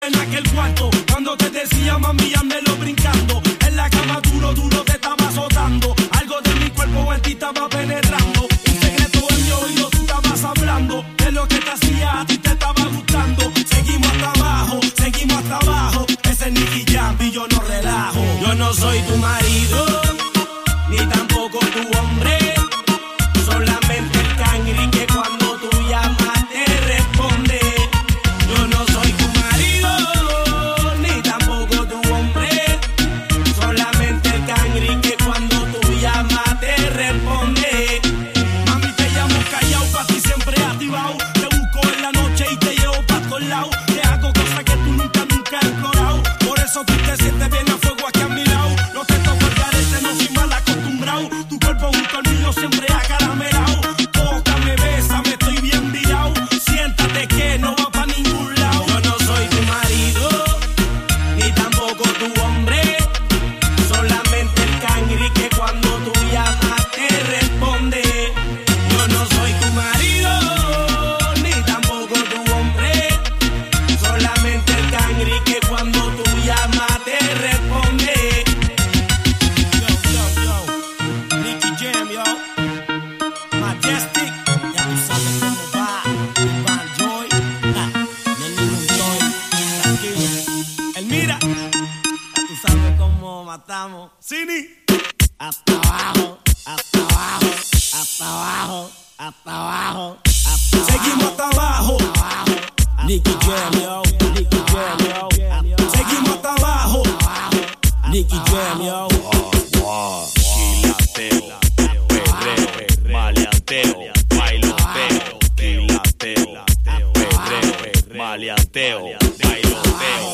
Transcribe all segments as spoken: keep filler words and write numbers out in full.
En aquel cuarto, cuando te decía mami, házmelo brincando. En la cama duro, duro te estaba azotando. Algo de mi cuerpo en ti estaba penetrando. Un secreto en mi oído tú estabas hablando. De lo que te hacía a ti te estaba gustando. Seguimos hasta abajo, seguimos hasta abajo. Ese es Nicky Jam y yo no relajo. Yo no soy tu marido, ni tampoco tu hombre. Solamente el cangri que cuando tú llamas te responde. Yo no soy tu marido, ni tampoco tu hombre. Solamente el cangri que cuando tú llamas te responde. Mami, te llamo callao, pa' ti siempre activado. Te busco en la noche y te llevo pa' todos lados. Te hago cosas que tú nunca, nunca has explorado. Por eso tú te sientes bien a fuego aquí a mi lado. No te toco el garete, no soy mal acostumbrado. Tu cuerpo junto al mío siempre acaramelado. Tócame, bésame, estoy bien virado. Siéntate que no va pa' ningún lado. Yo no soy tu marido, ni tampoco tu hombre. Solamente el cangri que cuando tú llamas te responde. Yo no soy tu marido, ni tampoco tu hombre. Solamente el cangri que cuando tú llamas te responde. Yo, yo, yo, Nicky Jam, yo. Majestic, ya tú sabes cómo va. Van Joy, ja, no es ningún toy, tranquilo. El mira, ya tú sabes cómo matamos. Cini, hasta abajo, hasta abajo, hasta abajo, hasta abajo, hasta abajo. Seguimos hasta abajo. Nicky Jam, yo, Nicky Jam, yo. Seguimos hasta abajo. Nicky Jam, yo. Quilateo, perreo, maleanteo, bailoteo, quilateo, perreo, maleanteo, bailoteo.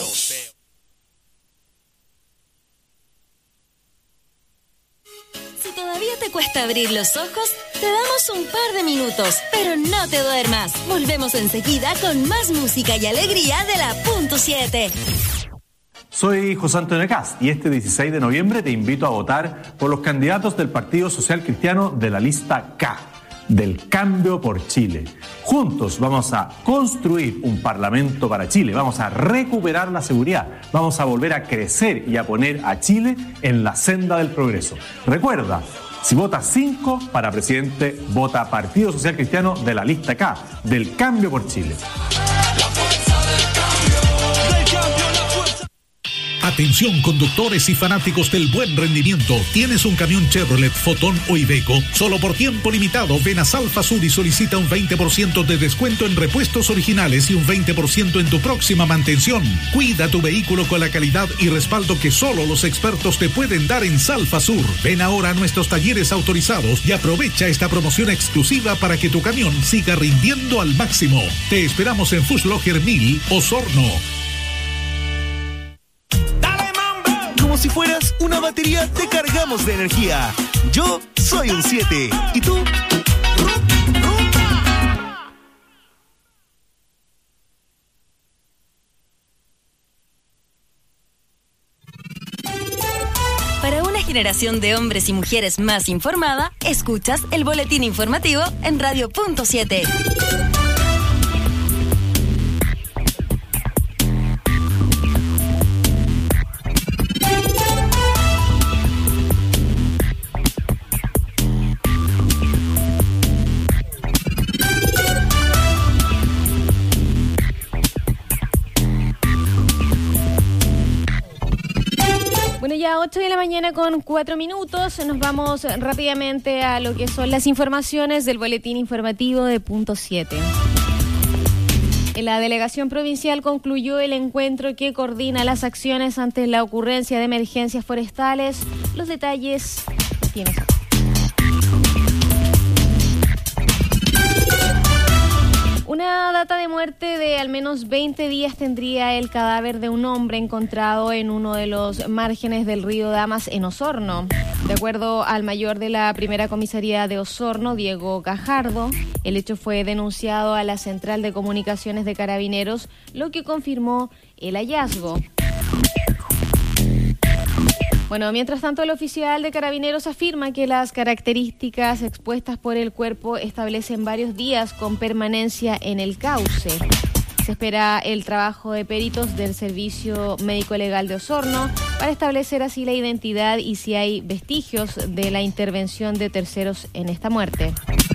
Si todavía te cuesta abrir los ojos, te damos un par de minutos, pero no te duermas. Volvemos enseguida con más música y alegría de la punto siete. Soy José Antonio Cast y este dieciséis de noviembre te invito a votar por los candidatos del Partido Social Cristiano de la lista K, del Cambio por Chile. Juntos vamos a construir un parlamento para Chile, vamos a recuperar la seguridad, vamos a volver a crecer y a poner a Chile en la senda del progreso. Recuerda, si votas cinco para presidente, vota Partido Social Cristiano de la lista K, del Cambio por Chile. Atención conductores y fanáticos del buen rendimiento. ¿Tienes un camión Chevrolet, Fotón o Iveco? Solo por tiempo limitado ven a Salfa Sur y solicita un veinte por ciento de descuento en repuestos originales y un veinte por ciento en tu próxima mantención. Cuida tu vehículo con la calidad y respaldo que solo los expertos te pueden dar en Salfa Sur. Ven ahora a nuestros talleres autorizados y aprovecha esta promoción exclusiva para que tu camión siga rindiendo al máximo. Te esperamos en Fußlocher mil, Osorno. Como si fueras una batería, te cargamos de energía. Yo soy un siete. ¿Y tú? Para una generación de hombres y mujeres más informada, escuchas el boletín informativo en Radio punto siete. Bueno, ya ocho de la mañana con cuatro minutos, nos vamos rápidamente a lo que son las informaciones del boletín informativo de punto siete. La delegación provincial concluyó el encuentro que coordina las acciones ante la ocurrencia de emergencias forestales. Los detalles tienes. Una data de muerte de al menos veinte días tendría el cadáver de un hombre encontrado en uno de los márgenes del río Damas en Osorno. De acuerdo al mayor de la primera comisaría de Osorno, Diego Gajardo, el hecho fue denunciado a la Central de Comunicaciones de Carabineros, lo que confirmó el hallazgo. Bueno, mientras tanto, el oficial de Carabineros afirma que las características expuestas por el cuerpo establecen varios días con permanencia en el cauce. Se espera el trabajo de peritos del Servicio Médico Legal de Osorno para establecer así la identidad y si hay vestigios de la intervención de terceros en esta muerte.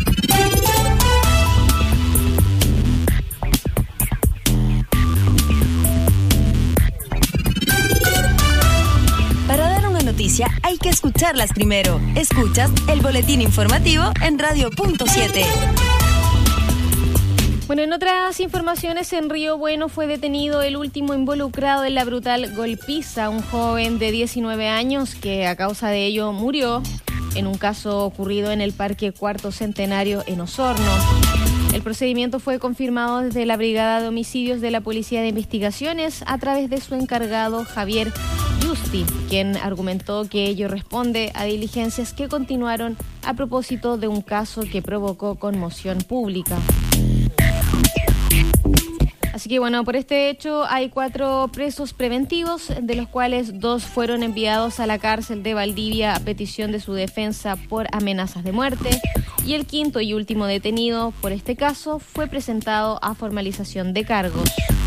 Para dar una noticia hay que escucharlas primero. Escuchas el boletín informativo en Radio Punto siete. Bueno, en otras informaciones, en Río Bueno fue detenido el último involucrado en la brutal golpiza, un joven de diecinueve años que a causa de ello murió en un caso ocurrido en el Parque Cuarto Centenario en Osorno. El procedimiento fue confirmado desde la Brigada de Homicidios de la Policía de Investigaciones a través de su encargado Javier Justi, quien argumentó que ello responde a diligencias que continuaron a propósito de un caso que provocó conmoción pública. Así que bueno, por este hecho hay cuatro presos preventivos, de los cuales dos fueron enviados a la cárcel de Valdivia a petición de su defensa por amenazas de muerte, y el quinto y último detenido por este caso fue presentado a formalización de cargos.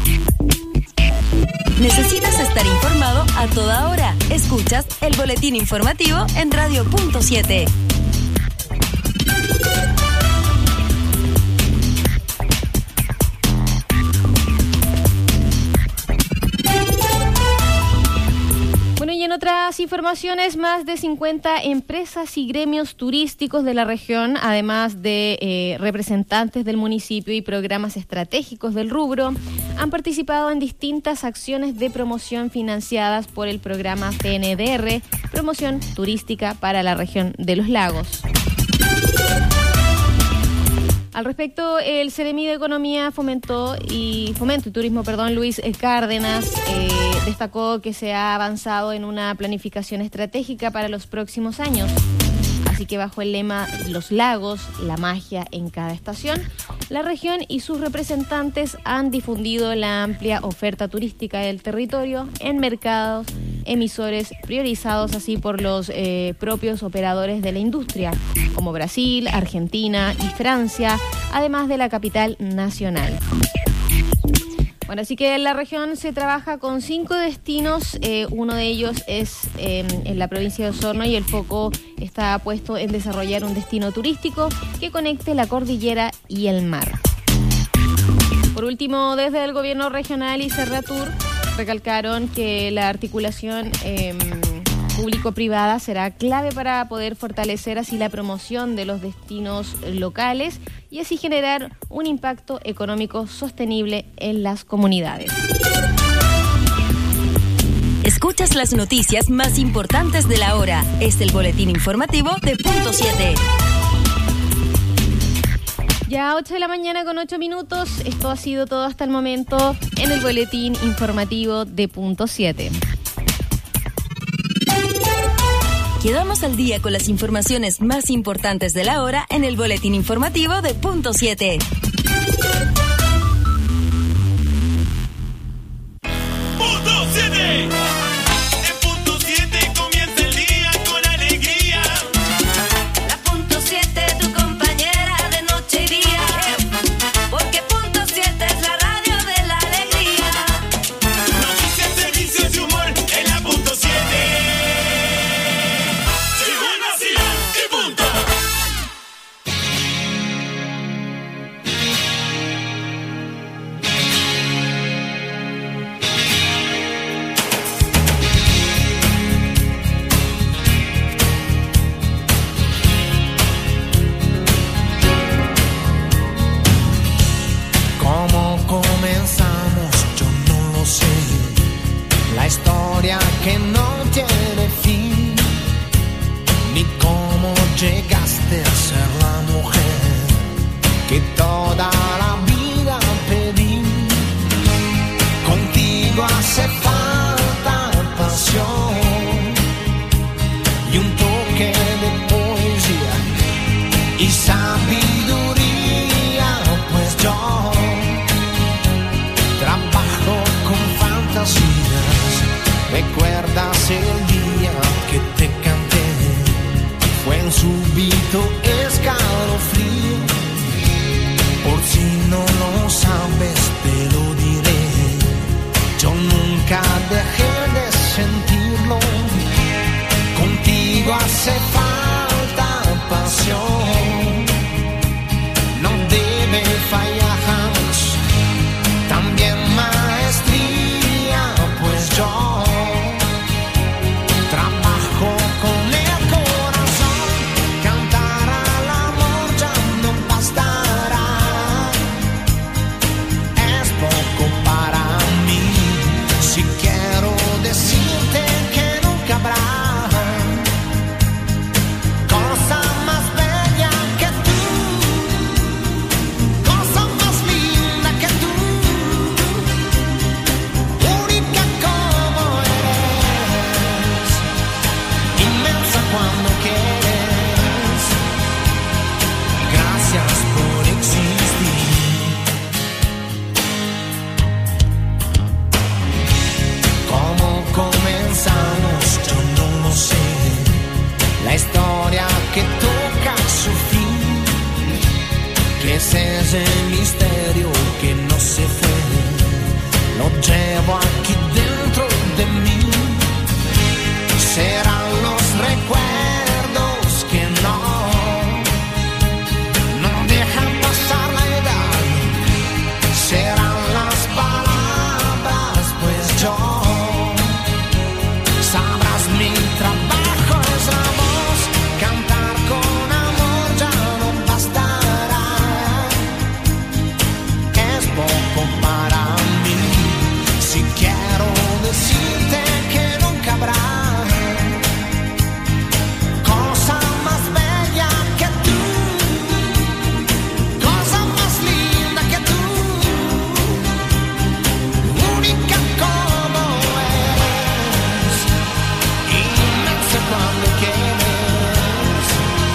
Necesitas estar informado a toda hora. Escuchas el boletín informativo en Radio Punto siete. En otras informaciones, más de cincuenta empresas y gremios turísticos de la región, además de eh, representantes del municipio y programas estratégicos del rubro, han participado en distintas acciones de promoción financiadas por el programa P N D R, Promoción Turística para la Región de los Lagos. Al respecto, el Seremi de Economía fomentó y Fomento y Turismo, perdón, Luis Cárdenas, eh, destacó que se ha avanzado en una planificación estratégica para los próximos años. Así que bajo el lema Los Lagos, la magia en cada estación, la región y sus representantes han difundido la amplia oferta turística del territorio en mercados emisores priorizados así por los eh, propios operadores de la industria, como Brasil, Argentina y Francia, además de la capital nacional. Bueno, así que en la región se trabaja con cinco destinos, eh, uno de ellos es eh, en la provincia de Osorno y el foco está puesto en desarrollar un destino turístico que conecte la cordillera y el mar. Por último, desde el gobierno regional y Serratur recalcaron que la articulación eh, público-privada será clave para poder fortalecer así la promoción de los destinos locales y así generar un impacto económico sostenible en las comunidades. Escuchas las noticias más importantes de la hora. Es el boletín informativo de Punto siete. Ya ocho de la mañana con ocho minutos. Esto ha sido todo hasta el momento en el boletín informativo de Punto siete. Quedamos al día con las informaciones más importantes de la hora en el boletín informativo de Punto siete. Punto siete. Que no tiene fin, ni cómo llegaste a ser la mujer que toda la vida pedí. Contigo hace falta pasión y un toque de poesía y sabiduría, pues yo trabajo con fantasías. ¿Recuerdas el día que te canté? Fue un súbito escalofrío. Por si no lo sabes, te lo digo. llevo aquí dentro de mí. Serán los recuerdos que no, no dejan pasar la edad. Serán las palabras, pues yo, sabrás mi trabajo es la voz. Cantar con amor ya no bastará. Es poco para mí. Si quiero decirte que nunca habrá cosa más bella que tú, cosa más linda que tú, única como eres, inmensa cuando quieres.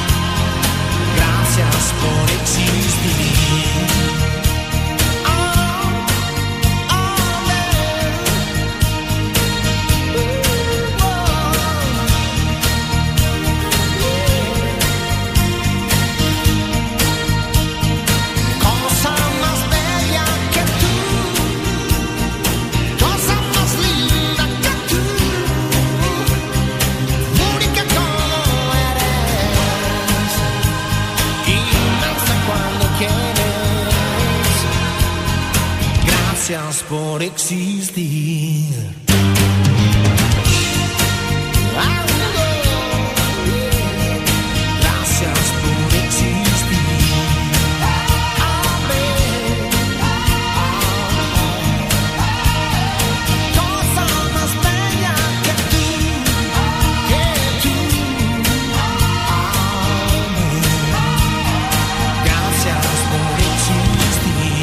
Gracias por existir. Cosa más bella que tú, cosa más linda que tú, única como eres, inmensa cuando quieres. Gracias por existir. Gracias por existir. Cosa más bella que tú, que tú. Gracias por existir.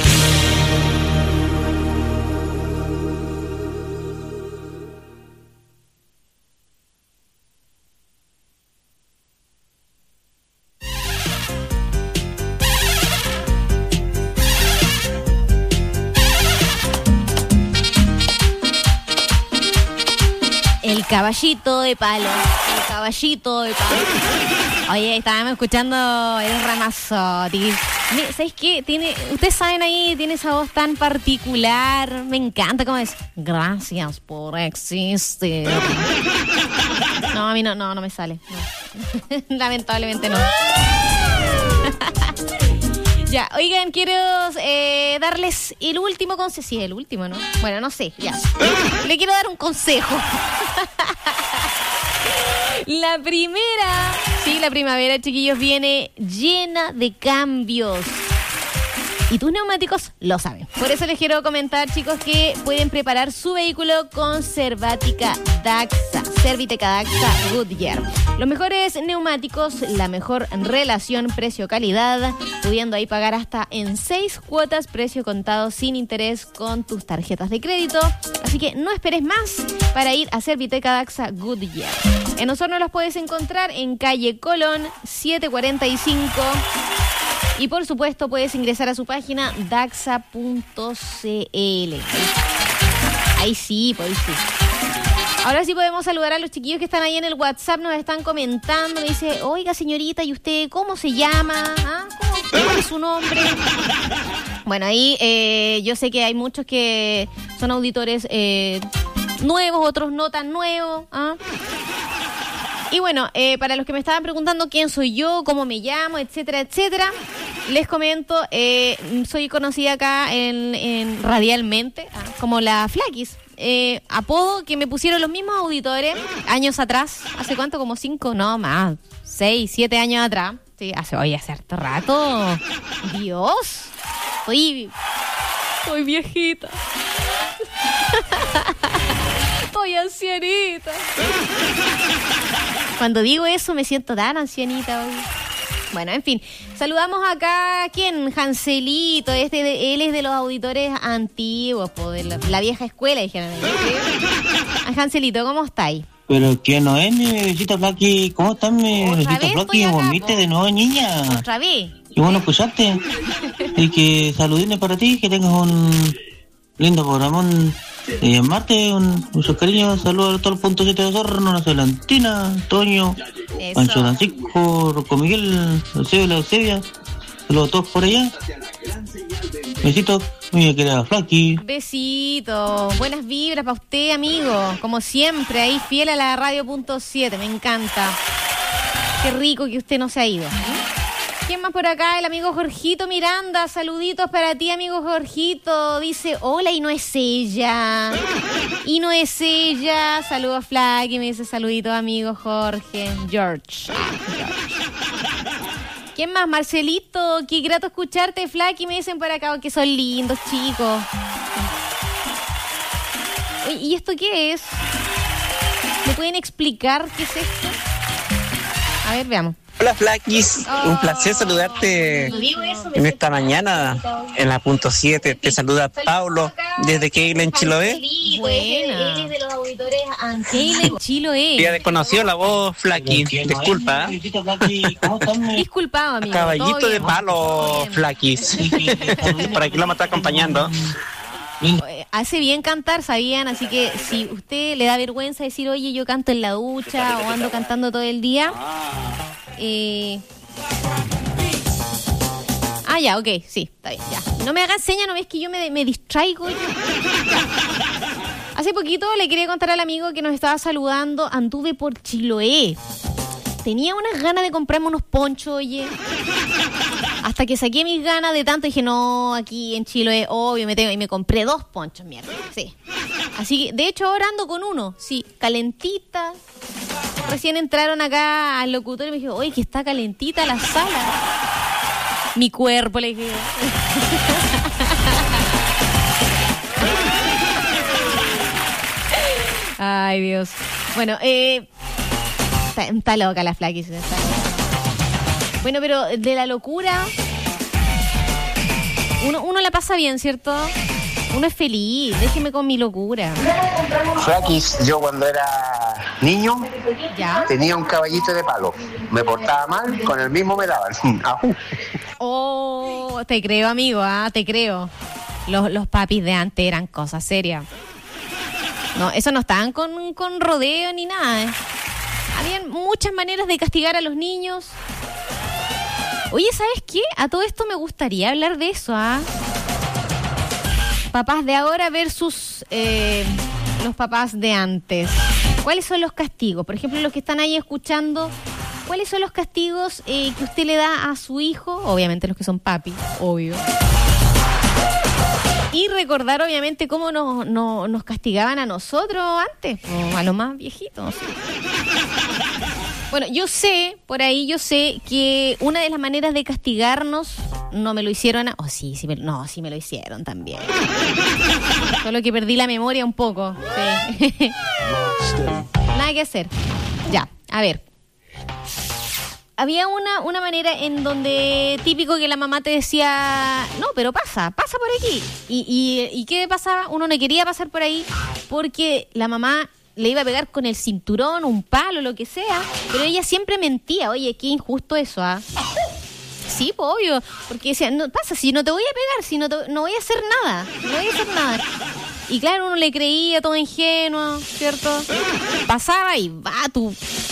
El caballito de palo. El caballito de palo. Oye, estábamos escuchando el Ramazzotti. Mi- ¿Sabes qué? Tiene, ustedes saben ahí, tiene esa voz tan particular. Me encanta cómo es. Gracias por existir. No, a mí no, no, no me sale. No. Lamentablemente no. Ya, oigan, quiero eh, darles el último consejo. Sí, el último, ¿no? Bueno, no sé, ya. Le quiero dar un consejo. La primera, sí, la primavera, chiquillos, viene llena de cambios. Y tus neumáticos lo saben. Por eso les quiero comentar, chicos, que pueden preparar su vehículo con Cervática Daxa. Cerviteca Daxa Goodyear. Los mejores neumáticos, la mejor relación precio-calidad, pudiendo ahí pagar hasta en seis cuotas, precio contado sin interés con tus tarjetas de crédito. Así que no esperes más para ir a Cerviteca Daxa Goodyear. En Osorno los puedes encontrar en calle Colón setecientos cuarenta y cinco. Y por supuesto puedes ingresar a su página daxa punto c l. Ahí sí, pues ahí sí. Ahora sí podemos saludar a los chiquillos que están ahí en el WhatsApp, nos están comentando. Me dice, oiga señorita, ¿y usted cómo se llama? ¿Ah? ¿Cómo, ¿Cuál es su nombre? Bueno, ahí eh, yo sé que hay muchos que son auditores eh, nuevos, otros no tan nuevos. ¿Ah? Y bueno, eh, para los que me estaban preguntando quién soy yo, cómo me llamo, etcétera, etcétera, les comento, eh, soy conocida acá en, en radialmente ah, como la Flaquis. Eh, apodo que me pusieron los mismos auditores años atrás. ¿Hace cuánto? Como cinco, no más, seis, siete años atrás. Sí, hace, oye, hace harto rato. Dios, estoy, estoy viejita. Estoy ancianita. Cuando digo eso me siento tan ancianita hoy. Bueno, en fin, saludamos acá a quién, Hanselito, este de, él es de los auditores antiguos, po, de la, la vieja escuela, dijeron. A Hanselito, ¿cómo estáis? Pero que no es mi bebecita Flaqui, ¿cómo estás mi bebecita Flaqui? ¿Volviste de nuevo, niña? ¿Otra vez? Y bueno, escuchaste. Y que saludines para ti, que tengas un lindo programón. Y en Marte, un, muchos cariños, saludos a todos los puntos siete de Osorno, la Celantina, Antonio, Pancho Francisco, Rocco Miguel, Eusebio, la Eusebia, saludos a todos por allá. Besitos, Muy querida Flaky. Besito, buenas vibras para usted, amigo. Como siempre, ahí fiel a la radio punto siete, me encanta. Qué rico que usted no se ha ido. ¿Quién más por acá? El amigo Jorgito Miranda. Saluditos para ti, amigo Jorgito. Dice, hola, y no es ella. Y no es ella. Saludos, Flaky. Me dice, saluditos, amigo Jorge. George. ¿Quién más? Marcelito. Qué grato escucharte, Flaky. Me dicen por acá que son lindos, chicos. Oye, ¿y esto qué es? ¿Me pueden explicar qué es esto? A ver, veamos. Hola Flakis, oh. Un placer saludarte en esta mañana en la punto siete. Te saluda Paulo desde Keila en Chiloé. Buena. Él es de los auditores Keila en Chiloé. Ya desconoció la voz, Flakis. Disculpa. Disculpado, amigo. Caballito de palo, Flakis. Por aquí lo me está acompañando. Hace bien cantar, sabían, así que si usted le da vergüenza decir, oye, yo canto en la ducha o ando cantando todo el día, eh... ah, ya, ok, sí, está bien, ya. No me hagan señas, no ves que yo me, me distraigo. Hace poquito le quería contar al amigo que nos estaba saludando, anduve por Chiloé. Tenía unas ganas de comprarme unos ponchos, oye. Hasta que saqué mis ganas de tanto, dije, no, aquí en Chiloé, obvio, me tengo. Y me compré dos ponchos, mierda, sí. Así que, de hecho, ahora ando con uno, sí, calentita. Recién entraron acá al locutor y me dijo, oye, que está calentita la sala. Mi cuerpo, le dije. Ay, Dios. Bueno, eh... Está, está loca la Flakis. Está loca. Bueno, pero de la locura, uno, uno la pasa bien, ¿cierto? Uno es feliz. Déjeme con mi locura. Flakis, yo cuando era niño ¿Ya? tenía un caballito de palo. Me portaba mal, con el mismo me daban. Oh, te creo, amigo, ¿ah? Te creo. Los, los papis de antes eran cosas serias. No, eso no estaban con, con rodeo ni nada, ¿eh? Habían muchas maneras de castigar a los niños. Oye, ¿sabes qué? A todo esto me gustaría hablar de eso, ¿ah? Papás de ahora versus eh, los papás de antes. ¿Cuáles son los castigos? Por ejemplo, los que están ahí escuchando, ¿cuáles son los castigos eh, que usted le da a su hijo? Obviamente los que son papi, obvio. Y recordar, obviamente, cómo nos, nos, nos castigaban a nosotros antes, o a los más viejitos. Bueno, yo sé, por ahí yo sé que una de las maneras de castigarnos, no me lo hicieron, a... oh sí, sí me... no, sí me lo hicieron también. Solo que perdí la memoria un poco. Sí. Nada que hacer. Ya, a ver. Había una, una manera en donde típico que la mamá te decía, no, pero pasa, pasa por aquí. Y, y, ¿y qué pasaba? Uno no quería pasar por ahí porque la mamá le iba a pegar con el cinturón, un palo, lo que sea. Pero ella siempre mentía. Oye, qué injusto eso, ¿ah? Sí, pues, obvio. Porque decía, no pasa, si no te voy a pegar, si no, te, no voy a hacer nada. No voy a hacer nada. Y claro, uno le creía todo ingenuo, ¿cierto? Pasaba y va tu...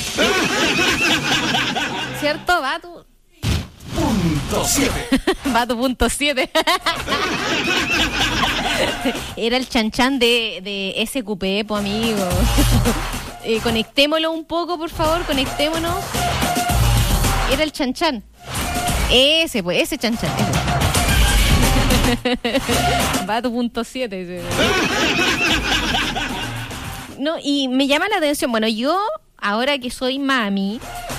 ¿Cierto? Va tu... Punto siete. Va tu punto siete. Era el chanchan de, de ese cupé, po, amigo. eh, conectémoslo un poco, por favor, conectémonos. Era el chanchan. Ese, pues, ese chanchan. Ese. Va tu punto siete. No, y me llama la atención. Bueno, yo, ahora que soy mami,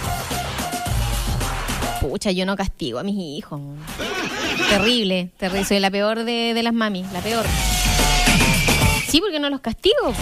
pucha, yo no castigo a mis hijos. Terrible, terrible. Soy la peor de, de las mamis, la peor. Sí, porque no los castigo, po.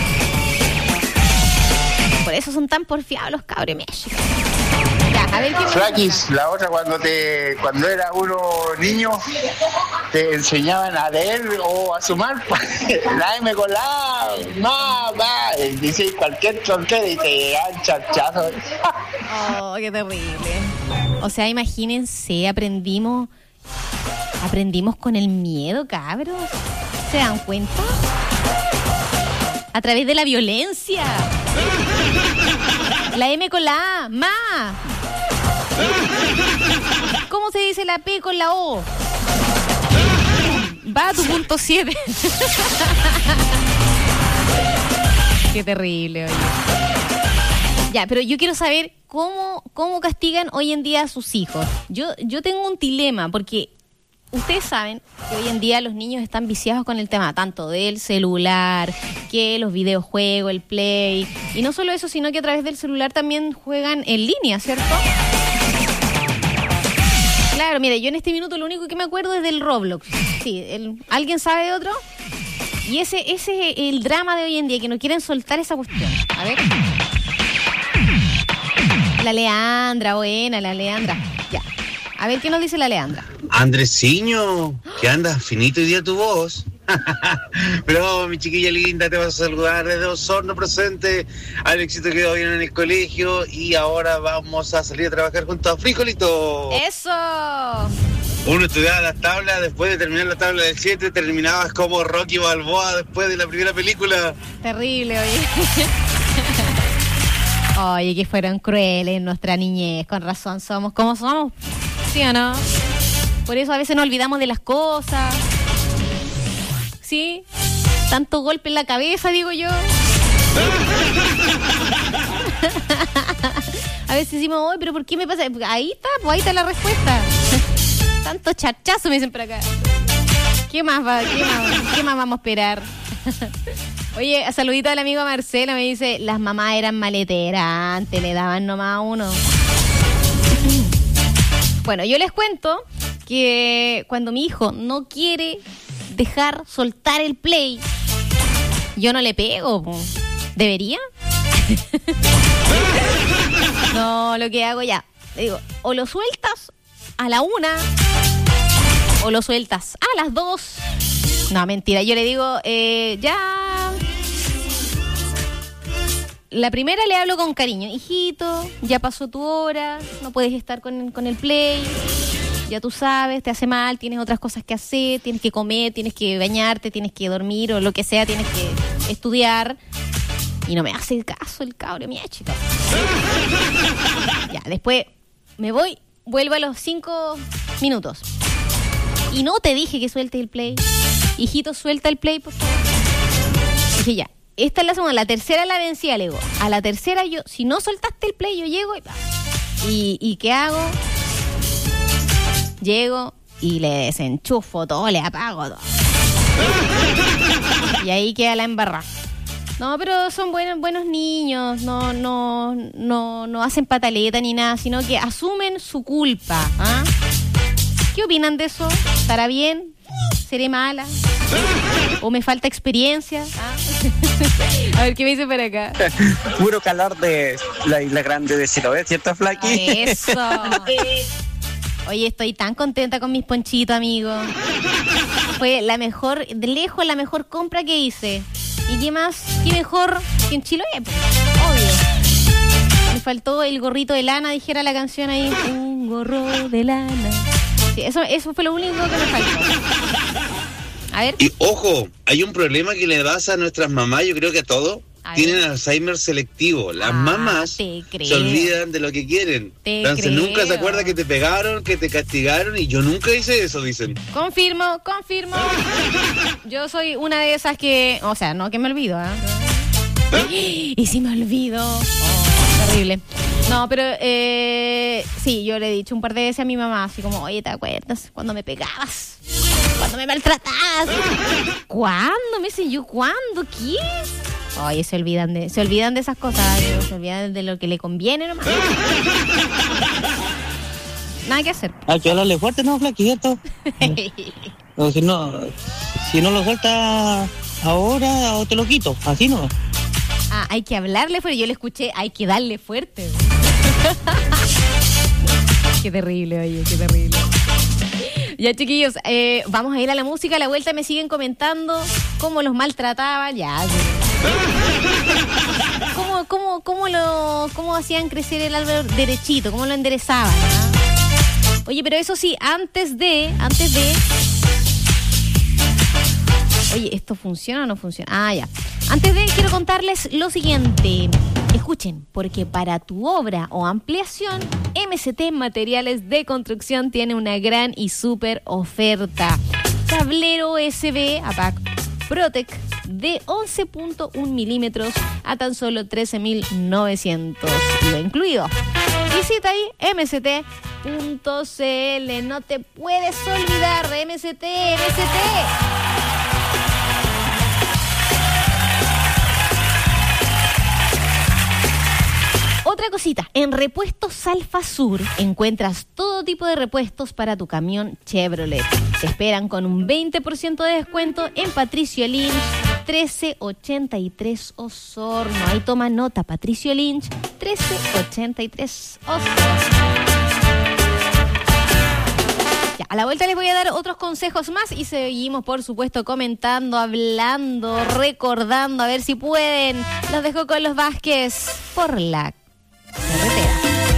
Por eso son tan porfiados los cabros México. Ya, a ver qué Flakis, la otra cuando te cuando era uno niño te enseñaban a leer o a sumar la M con la A, ma, ma, dice cualquier tontería y te llegan charchazos. Oh, qué terrible. O sea, imagínense, aprendimos aprendimos con el miedo, cabros. ¿Se dan cuenta? A través de la violencia. La M con la A, ma. ¿Cómo se dice la P con la O? va a tu punto siete. Qué terrible, oye. Ya, pero yo quiero saber cómo, cómo castigan hoy en día a sus hijos. Yo, yo tengo un dilema, porque ustedes saben que hoy en día los niños están viciados con el tema tanto del celular, que los videojuegos, el play. Y no solo eso, sino que a través del celular también juegan en línea, ¿cierto? Claro, mire, yo en este minuto lo único que me acuerdo es del Roblox. Sí, el, ¿alguien sabe de otro? Y ese, ese es el drama de hoy en día, que no quieren soltar esa cuestión. A ver. La Leandra, buena, la Leandra. Ya. A ver, ¿qué nos dice la Leandra? Andresiño, que andas finito hoy día tu voz. Pero mi chiquilla linda, te vas a saludar desde Osorno presente. Alexito quedó bien en el colegio y ahora vamos a salir a trabajar juntos a Frijolito. ¡Eso! Uno estudiaba las tablas, después de terminar la tabla del siete, terminabas como Rocky Balboa después de la primera película. Terrible, oye. Oye, que fueron crueles en nuestra niñez. Con razón, somos como somos. ¿Sí o no? Por eso a veces nos olvidamos de las cosas. ¿Sí? Tanto golpe en la cabeza, digo yo. A veces decimos, oye, pero ¿por qué me pasa? Ahí está, pues ahí está la respuesta. Tanto chachazo me dicen por acá. ¿Qué más va? ¿Qué más, qué más vamos a esperar? Oye, saludito al amigo Marcelo, me dice, las mamás eran maleteras, antes le daban nomás a uno. Bueno, yo les cuento que cuando mi hijo no quiere dejar soltar el play, yo no le pego. ¿Debería? No, lo que hago ya, le digo, o lo sueltas a la una, o lo sueltas a las dos. No, mentira, yo le digo, eh, ya... La primera le hablo con cariño. Hijito, ya pasó tu hora, no puedes estar con, con el play, ya tú sabes, te hace mal, tienes otras cosas que hacer, tienes que comer, tienes que bañarte, tienes que dormir o lo que sea, tienes que estudiar. Y no me hace caso el cabrón, mi chico. Ya, después me voy, vuelvo a los cinco minutos. Y no te dije que suelte el play. Hijito, suelta el play, por favor. Dije, ya. Esta es la segunda, la tercera la vencía, le digo. A la tercera yo, si no soltaste el play, yo llego y... ¿Y, y qué hago? Llego y le desenchufo todo, le apago todo. Y ahí queda la embarrada. No, pero son buenos, buenos niños, no, no, no, no hacen pataleta ni nada, sino que asumen su culpa. ¿Ah? ¿Qué opinan de eso? ¿Estará bien? ¿Seré mala? ¿O me falta experiencia? ¿Ah? A ver, ¿qué me dice por acá? Puro calor de la Isla Grande de Chiloé, ¿cierto, Flaqui? Eso. Oye, estoy tan contenta con mis ponchitos, amigo. Fue la mejor, de lejos, la mejor compra que hice. ¿Y qué más? ¿Qué mejor que en Chiloé? Pues, obvio. Me faltó el gorrito de lana, dijera la canción ahí. Un gorro de lana. Sí, eso, eso fue lo único que me faltó. A ver. Y ojo, hay un problema que le pasa a nuestras mamás, yo creo que a todos. A Tienen ver. Alzheimer selectivo. Las ah, mamás se olvidan de lo que quieren. Te Entonces creo. Nunca se acuerdan que te pegaron, que te castigaron, y yo nunca hice eso, dicen. Confirmo, confirmo. Yo soy una de esas que, o sea, no que me olvido, ¿eh? Y si me olvido. Oh, terrible. No, pero eh, sí, yo le he dicho un par de veces a mi mamá, así como, oye, ¿te acuerdas cuando me pegabas? Cuando me maltratabas. ¿Cuándo? Me dicen yo, ¿cuándo? ¿Qué? Oye, se olvidan de, se olvidan de esas cosas, digo, se olvidan de lo que le conviene nomás. Nada que hacer. Hay que hablarle fuerte, ¿no, Flaqui, cierto? No, si no, si no lo suelta ahora, o te lo quito, así no. Ah, hay que hablarle fuerte. Yo le escuché, hay que darle fuerte. Qué terrible, oye, qué terrible. Ya, chiquillos, eh, vamos a ir a la música. A la vuelta me siguen comentando cómo los maltrataban. Ya, cómo, cómo, cómo, lo, cómo hacían crecer el árbol derechito, cómo lo enderezaban, ¿no? Oye, pero eso sí, antes de, antes de... Oye, ¿esto funciona o no funciona? Ah, ya. Antes de, quiero contarles lo siguiente. Escuchen, porque para tu obra o ampliación, M C T Materiales de Construcción tiene una gran y súper oferta. tablero U S B A P A C Protec de once punto uno milímetros a tan solo trece mil novecientos, I V A incluido. Visita ahí m c t punto c l. No te puedes olvidar de M S T, M S T. Otra cosita, en Repuestos Alfa Sur encuentras todo tipo de repuestos para tu camión Chevrolet. Te esperan con un veinte por ciento de descuento en Patricio Lynch, trece ochenta y tres Osorno. Ahí toma nota, Patricio Lynch, trece ochenta y tres Osorno. Ya, a la vuelta les voy a dar otros consejos más y seguimos, por supuesto, comentando, hablando, recordando, a ver si pueden. Los dejo con los Vázquez por la carretera.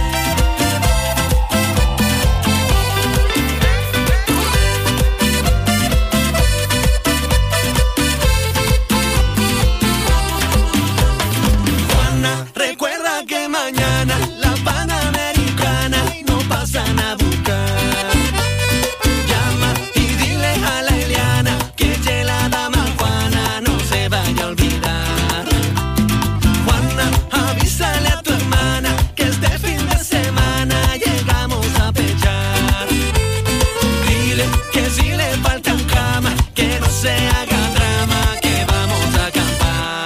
Juana, recuerda que mañana la Panamericana no pasan a buscar. Llama y dile a la Eliana que ye la dama Juana no se vaya a olvidar. Juana, avísale a tu hermana que este fin de semana llegamos a pechar. Dile que si le falta un cama, que no se haga drama, que vamos a acampar.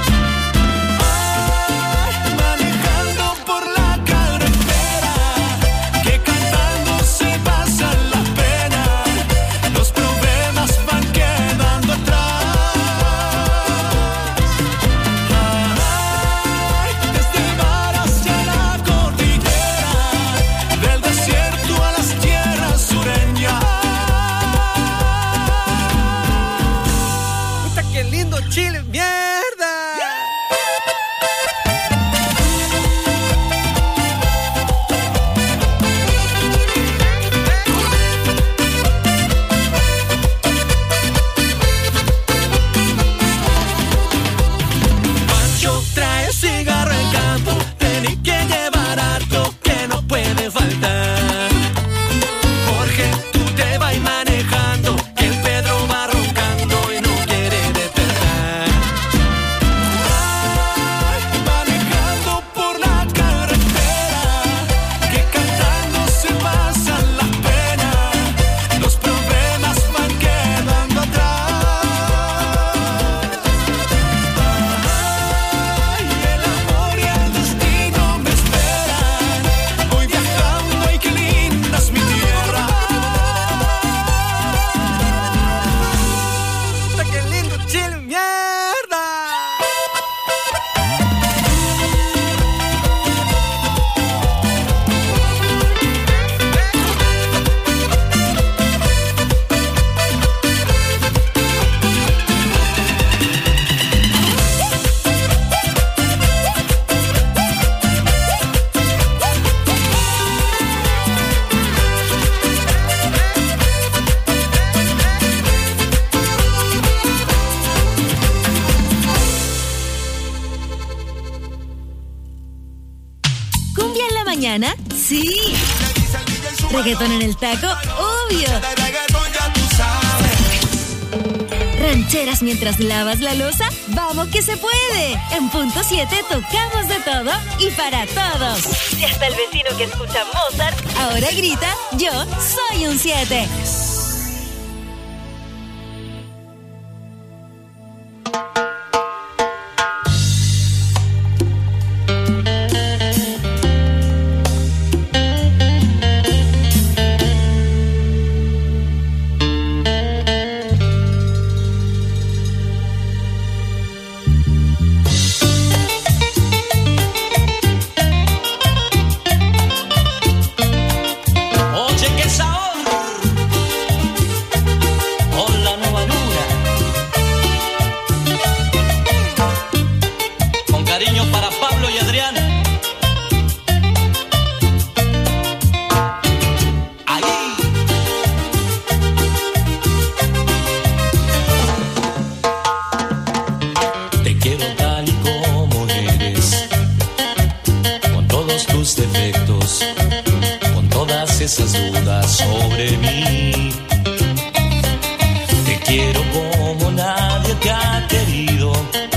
Ay, manejando por la carretera, que cantando se pasan las penas, los problemas van quedando atrás. Ay, desde el mar hacia la cordillera, del desierto a las tierras sureñas. Puta, qué lindo Chile, mierda. Pancho trae cigarro en campo, tenés que llevar harto que no puede faltar. Jorge, tú te vas manejando, que el Pedro va roncando y no quiere despertar. Ay, manejando por la carretera, que cantando se pasan las penas, los problemas van quedando atrás. Ay, el amor y el destino me esperan, voy viajando y qué linda es mi tierra. Puta, qué lindo Chile, mierda. ¿Cumbia en la mañana? Sí. ¿Reggaetón en el taco? Obvio. ¿Rancheras mientras lavas la loza? ¡Vamos que se puede! En Punto siete tocamos de todo y para todos. Y hasta el vecino que escucha Mozart ahora grita, yo soy un siete. Oye, qué sabor. Con la nueva luna. Con cariño para Pablo y Adrián. Ahí. Te quiero tal y como eres, con todos tus defectos, con todas esas dudas sobre mí. quiero como nadie te ha querido.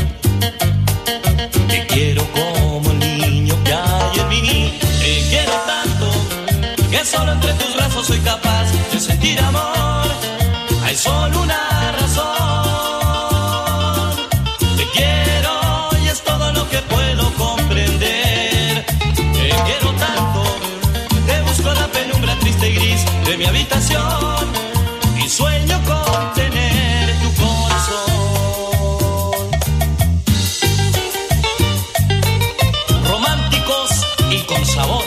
Te quiero como el niño que hay en mí. Te quiero tanto que solo entre tus brazos soy capaz de sentir amor. Hay solo una razón. Te quiero y es todo lo que puedo comprender. Te quiero tanto que busco la penumbra triste y gris de mi habitación y sueño con tener tu corazón. Románticos y con sabor.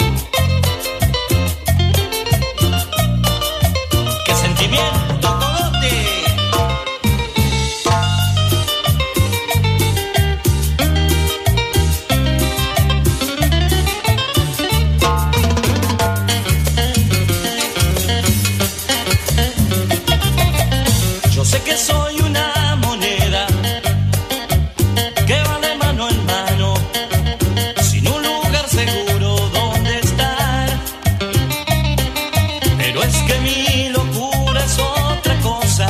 ¡Qué sentimiento, cogote! Yo sé que soy una moneda que va de mano en mano, sin un lugar seguro donde estar. Pero es que mi locura es otra cosa,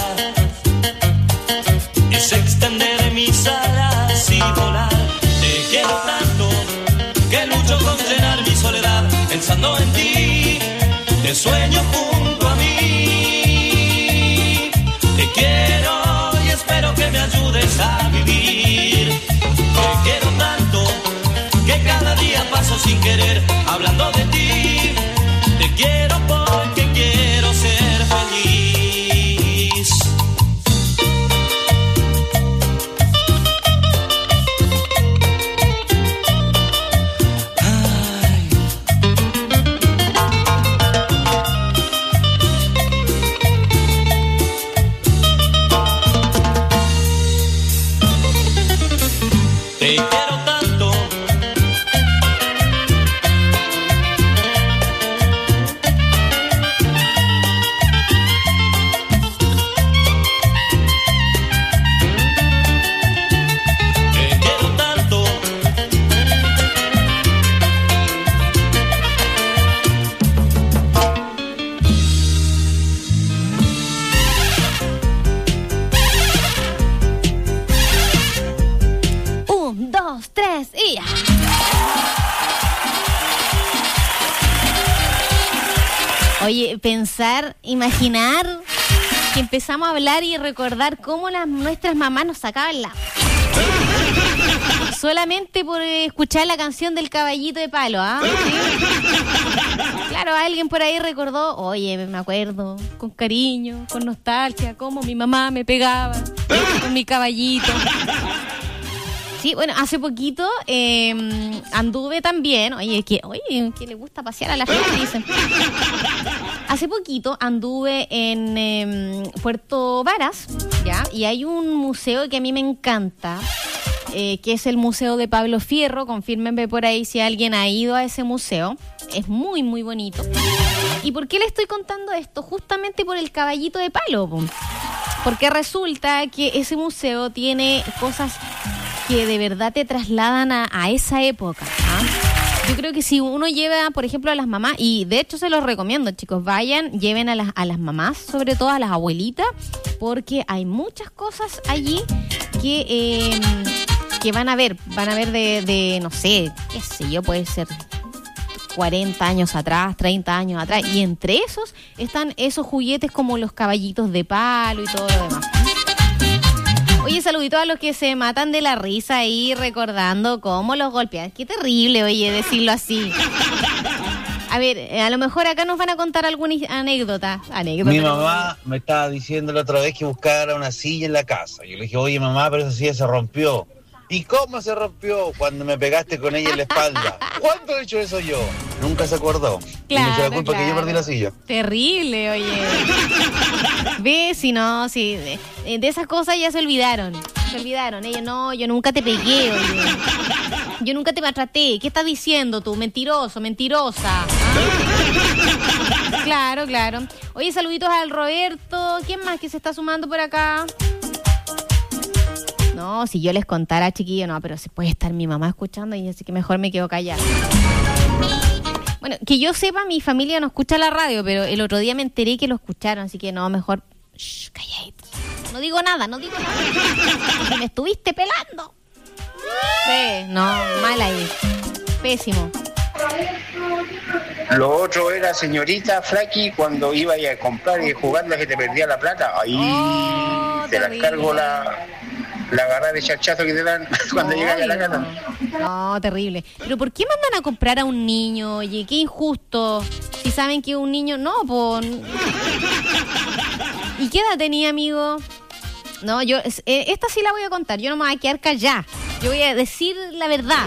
es extender mis alas y volar. Te quiero tanto que lucho con llenar mi soledad pensando en ti. Te sueño junto a mí. Te quiero y espero que me ayudes a vivir. Te quiero tanto que cada día paso sin querer hablando de ti. Te quiero porque quiero ser feliz. Te quiero tanto. Te quiero tanto. Un, dos, tres y ya. Oye, pensar, imaginar que empezamos a hablar y recordar cómo las, nuestras mamás nos sacaban la... solamente por escuchar la canción del caballito de palo, ¿ah? ¿Sí? Claro, alguien por ahí recordó, oye, me acuerdo, con cariño, con nostalgia, cómo mi mamá me pegaba con mi caballito. Sí, bueno, hace poquito eh, anduve también, oye, que oye, que le gusta pasear a la gente, dicen. Hace poquito anduve en eh, Puerto Varas, ¿ya? Y hay un museo que a mí me encanta, eh, que es el Museo de Pablo Fierro. Confírmenme por ahí si alguien ha ido a ese museo. Es muy, muy bonito. ¿Y por qué le estoy contando esto? Justamente por el caballito de palo, po. Porque resulta que ese museo tiene cosas que de verdad te trasladan a, a esa época, ¿ah? Yo creo que si uno lleva, por ejemplo, a las mamás, y de hecho se los recomiendo, chicos, vayan, lleven a las, a las mamás, sobre todo a las abuelitas, porque hay muchas cosas allí que, eh, que van a ver, van a ver de, de, no sé, qué sé yo, puede ser cuarenta años atrás, treinta años atrás, y entre esos están esos juguetes como los caballitos de palo y todo lo demás. Oye, saludito a los que se matan de la risa ahí recordando cómo los golpean. Qué terrible, oye, decirlo así. A ver, a lo mejor acá nos van a contar alguna anécdota. anécdota Mi mamá me estaba diciendo la otra vez que buscara una silla en la casa. Yo le dije, oye mamá, pero esa silla se rompió. ¿Y cómo se rompió? Cuando me pegaste con ella en la espalda. ¿Cuándo he hecho eso yo? Nunca se acordó. Claro, y me echó la culpa claro. que yo perdí la silla. Terrible, oye. Ve, si no, si de, de esas cosas ya se olvidaron. Se olvidaron. Ella, no, yo nunca te pegué, oye. Yo nunca te maltraté. ¿Qué estás diciendo tú? Mentiroso, mentirosa. ¿Ah? Claro, claro. Oye, saluditos al Roberto. ¿Quién más que se está sumando por acá? No, si yo les contara, chiquillo, no, pero se puede estar mi mamá escuchando y así que mejor me quedo callada. Bueno, que yo sepa, mi familia no escucha la radio, pero el otro día me enteré que lo escucharon, así que no, mejor shh, calladitos. no digo nada, no digo nada. Me estuviste pelando. Sí, no, mal ahí. Pésimo. Lo otro era, señorita Flaky, cuando iba a comprar y jugarla que te perdía la plata. Ahí oh, te las cargo la, la agarrada de chachazo que te dan cuando no, llegas a la casa. No, terrible. Pero ¿por qué mandan a comprar a un niño? Oye, qué injusto. Si saben que un niño... No, pues... ¿Y qué edad tenía, amigo? No, yo... Eh, esta sí la voy a contar. Yo no me voy a quedar callada. Yo voy a decir la verdad.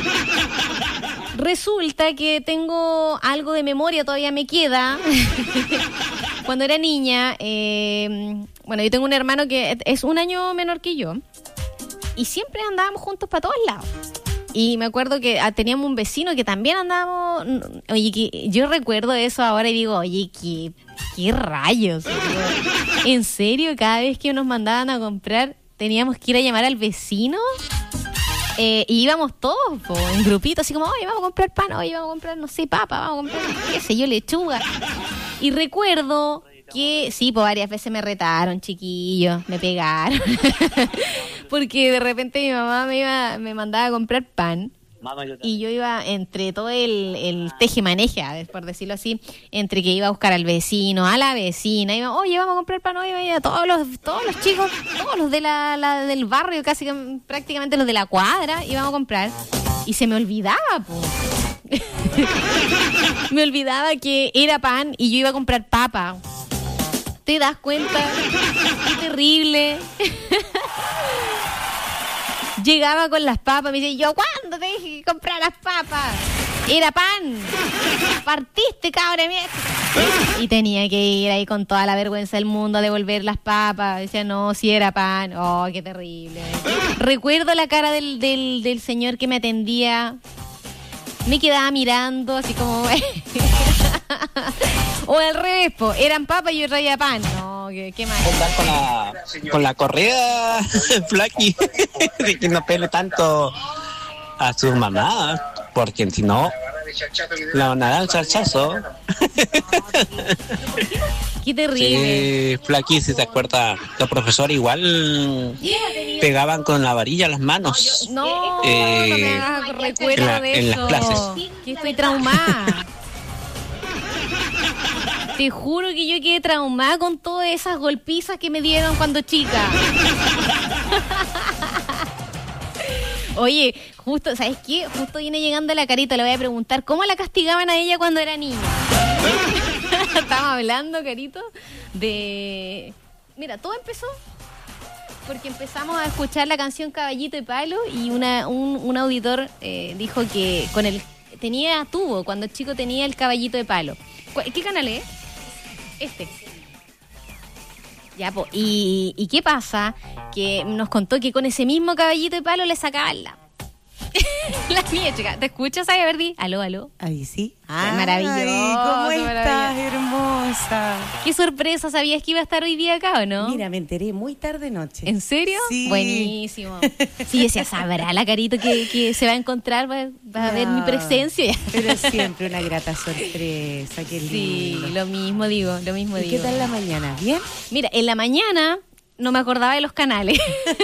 Resulta que tengo algo de memoria, todavía me queda. Cuando era niña, eh, bueno, yo tengo un hermano que es un año menor que yo. Y siempre andábamos juntos para todos lados. Y me acuerdo que teníamos un vecino que también andábamos... Oye, que yo recuerdo eso ahora y digo, oye, qué, qué rayos. ¿En serio? Cada vez que nos mandaban a comprar, teníamos que ir a llamar al vecino... Eh, y íbamos todos, po, en grupitos, así como, oye, vamos a comprar pan, oye, vamos a comprar, no sé, papa, vamos a comprar, qué sé yo, lechuga. Y recuerdo que, sí, pues varias veces me retaron, chiquillos, me pegaron. Porque de repente mi mamá me iba, me mandaba a comprar pan. Y yo iba entre todo el, el teje-maneje, por decirlo así, entre que iba a buscar al vecino, a la vecina, iba, oye, vamos a comprar pan, oye, oye, todos los, todos los chicos, todos los de la, la del barrio, casi que prácticamente los de la cuadra, íbamos a comprar. Y se me olvidaba, po. Me olvidaba que era pan y yo iba a comprar papa. ¿Te das cuenta? Qué terrible. Llegaba con las papas, me decía, yo, ¿cuándo te dije que comprar las papas? Era pan. Partiste, cabra mía. Y tenía que ir ahí con toda la vergüenza del mundo a devolver las papas. Decía, no, si era pan. Oh, qué terrible. Recuerdo la cara del, del, del señor que me atendía. Me quedaba mirando, así como... O al revés, po, eran papas y yo traía pan. No, qué, qué mal. Con la, con la correa, Flaky, de que no pele tanto a su mamá, porque si no, la van a dar un charchazo. Qué terrible. Sí, Flaky, si te acuerdas, los profesores igual pegaban con la varilla las manos. No, eh, no me hagas recuerdo la, de en eso. las clases. Que estoy traumada. Te juro que yo quedé traumada con todas esas golpizas que me dieron cuando chica. Oye, justo, ¿sabes qué? Justo viene llegando la Carita, le voy a preguntar cómo la castigaban a ella cuando era niña. Estamos hablando, Carito, de... Mira, todo empezó porque empezamos a escuchar la canción Caballito de Palo y una, un, un auditor eh, dijo que con el tenía tuvo, cuando el chico tenía el caballito de palo. ¿Qué canal es? Este. Ya, po. ¿Y, ¿Y qué pasa? Que nos contó que con ese mismo caballito de palo le sacaban la... la niña, chica. ¿Te escuchas ahí, Verdi? Aló, aló. Ahí sí. Ay, maravilloso. ¿Cómo estás, maravilloso. hermosa? Qué sorpresa. ¿Sabías que iba a estar hoy día acá o no? Mira, me enteré muy tarde noche. ¿En serio? Sí. Buenísimo. Sí, decía, sabrá la Carito que, que se va a encontrar, va, va a ver mi presencia. Pero siempre una grata sorpresa, qué lindo. Sí, lo mismo digo, lo mismo ¿Y digo. qué tal la mañana? ¿Bien? Mira, en la mañana no me acordaba de los canales.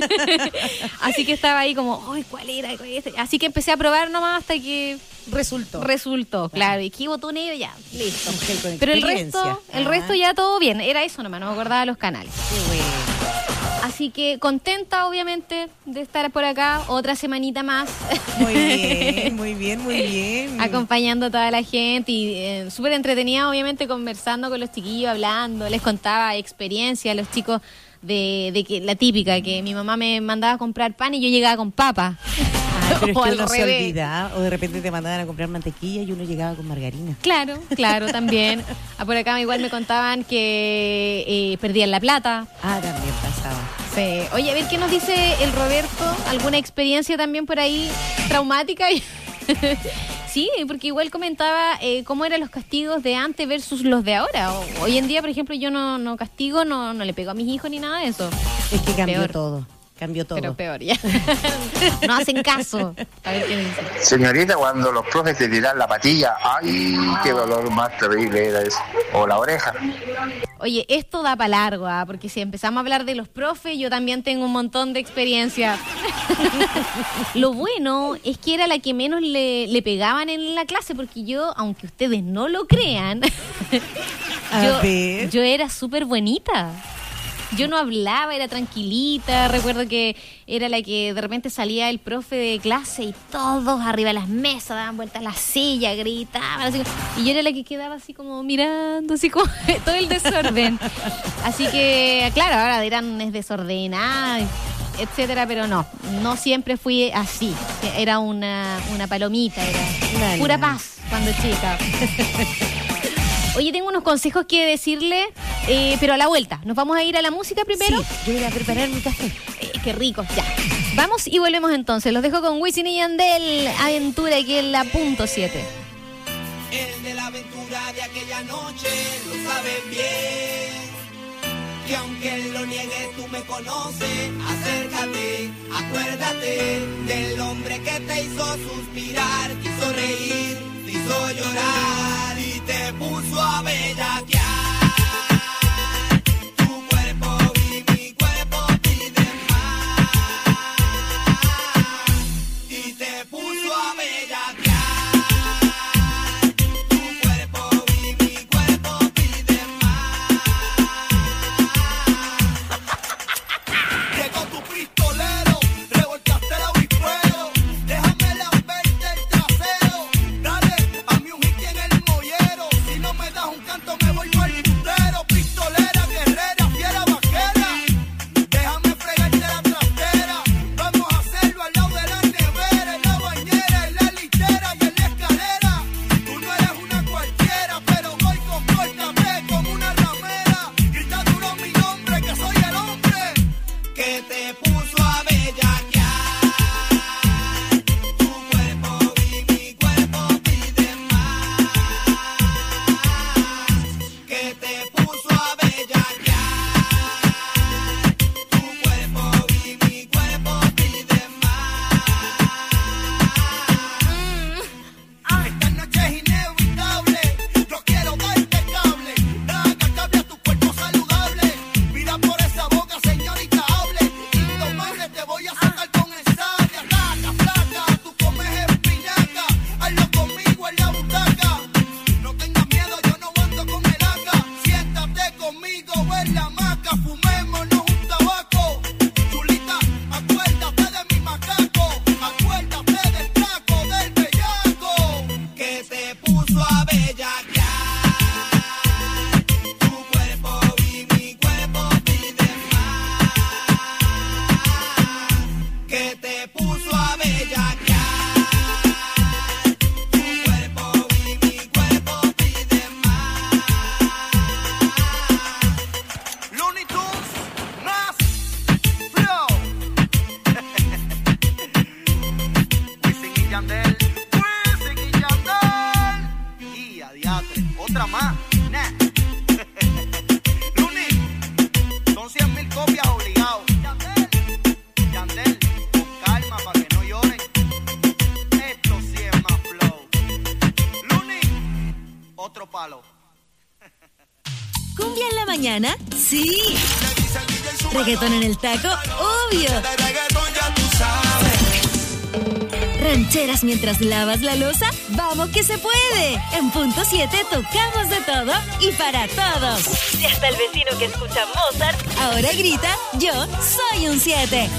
Así que estaba ahí como, ay, ¿cuál era? ¿Cuál era? Así que empecé a probar nomás hasta que resultó. Resultó, claro. Y qué botón yo ya, listo. Con Pero el resto, el Ajá. resto ya todo bien. Era eso nomás, no me acordaba de los canales. Qué bueno. Así que contenta, obviamente, de estar por acá otra semanita más. Muy bien, muy bien, muy bien. Acompañando a toda la gente y eh, súper entretenida, obviamente, conversando con los chiquillos, hablando. Les contaba experiencias a los chicos de, de que la típica, que mi mamá me mandaba a comprar pan y yo llegaba con papa. Ah, pero es O que al uno se revés. olvidaba, o de repente te mandaban a comprar mantequilla y uno llegaba con margarina. Claro, claro, también. Ah, por acá igual me contaban que eh, perdían la plata. Ah, también pasaba. Sí. Oye, a ver qué nos dice el Roberto. ¿Alguna experiencia también por ahí traumática? Sí, porque igual comentaba eh, cómo eran los castigos de antes versus los de ahora. O, hoy en día, por ejemplo, yo no, no castigo, no, no le pego a mis hijos ni nada de eso. Es que cambió Peor. todo. Cambió todo. Pero peor, ya. No hacen caso. A ver qué me dice. Señorita, cuando los profes te tiran la patilla, ¡ay, qué dolor más terrible era eso! O la oreja. Oye, esto da para largo, ¿ah? Porque si empezamos a hablar de los profes, yo también tengo un montón de experiencia. Lo bueno es que era la que menos le, le pegaban en la clase, porque yo, aunque ustedes no lo crean, yo, yo era súper bonita. Yo no hablaba, era tranquilita. Recuerdo que era la que de repente salía el profe de clase y todos arriba de las mesas daban vueltas a la silla, gritaban así, y yo era la que quedaba así como mirando, así como todo el desorden. Así que, claro, ahora dirán desordenada, etcétera, pero no, no siempre fui así. Era una, una palomita, era Dale. Pura paz cuando chica. Oye, tengo unos consejos que decirle, eh, pero a la vuelta. ¿Nos vamos a ir a la música primero? Sí, yo voy a preparar mi café. Eh, qué rico, ya. Vamos y volvemos entonces. Los dejo con Wisin y Yandel. Aventura aquí en la punto siete. El de la aventura de aquella noche lo sabes bien. Que aunque él lo niegue, tú me conoces. Acércate, acuérdate del hombre que te hizo suspirar, quiso reír, te hizo llorar y te puso a bellaquear. Tu cuerpo y mi cuerpo piden más y te puso a bellaquear. Sí. Reggaetón en el taco, obvio. Rancheras mientras lavas la loza, vamos que se puede. En punto siete tocamos de todo y para todos. Y hasta el vecino que escucha Mozart ahora grita, yo soy un siete.